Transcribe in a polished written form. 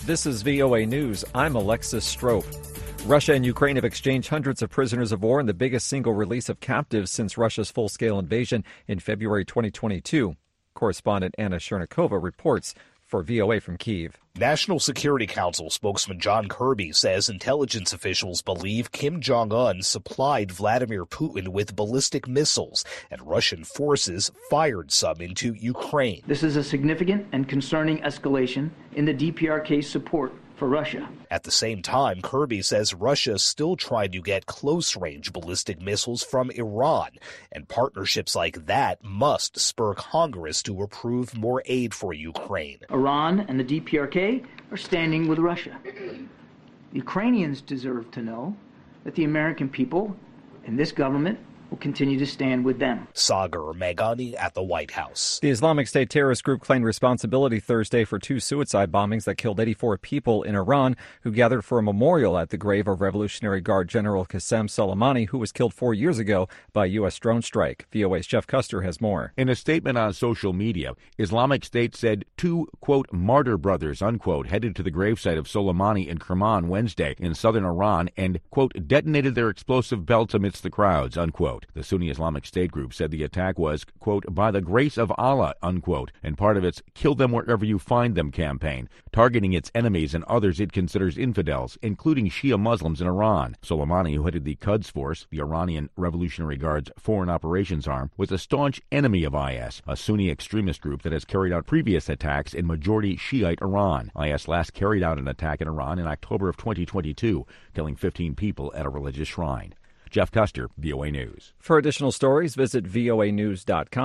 This is VOA News. I'm Alexis Strope. Russia and Ukraine have exchanged hundreds of prisoners of war in the biggest single release of captives since Russia's full-scale invasion in February 2022. Correspondent Anna Chernikova reports for VOA from Kyiv. National Security Council spokesman John Kirby says intelligence officials believe Kim Jong-un supplied Vladimir Putin with ballistic missiles, and Russian forces fired some into Ukraine. This is a significant and concerning escalation in the DPRK's support for Russia. At the same time, Kirby says Russia is still trying to get close-range ballistic missiles from Iran, and partnerships like that must spur Congress to approve more aid for Ukraine. Iran and the DPRK are standing with Russia. Ukrainians deserve to know that the American people and this government will continue to stand with them. Sagar Meghani at the White House. The Islamic State terrorist group claimed responsibility Thursday for two suicide bombings that killed 84 people in Iran who gathered for a memorial at the grave of Revolutionary Guard General Qasem Soleimani, who was killed 4 years ago by a U.S. drone strike. VOA's Jeff Custer has more. In a statement on social media, Islamic State said two, quote, martyr brothers, unquote, headed to the gravesite of Soleimani in Kerman Wednesday in southern Iran and, quote, detonated their explosive belts amidst the crowds, unquote. The Sunni Islamic State group said the attack was, quote, by the grace of Allah, unquote, and part of its kill them wherever you find them campaign, targeting its enemies and others it considers infidels, including Shia Muslims in Iran. Soleimani, who headed the Quds Force, the Iranian Revolutionary Guard's foreign operations arm, was a staunch enemy of IS, a Sunni extremist group that has carried out previous attacks in majority Shiite Iran. IS last carried out an attack in Iran in October of 2022, killing 15 people at a religious shrine. Jeff Custer, VOA News. For additional stories, visit voanews.com.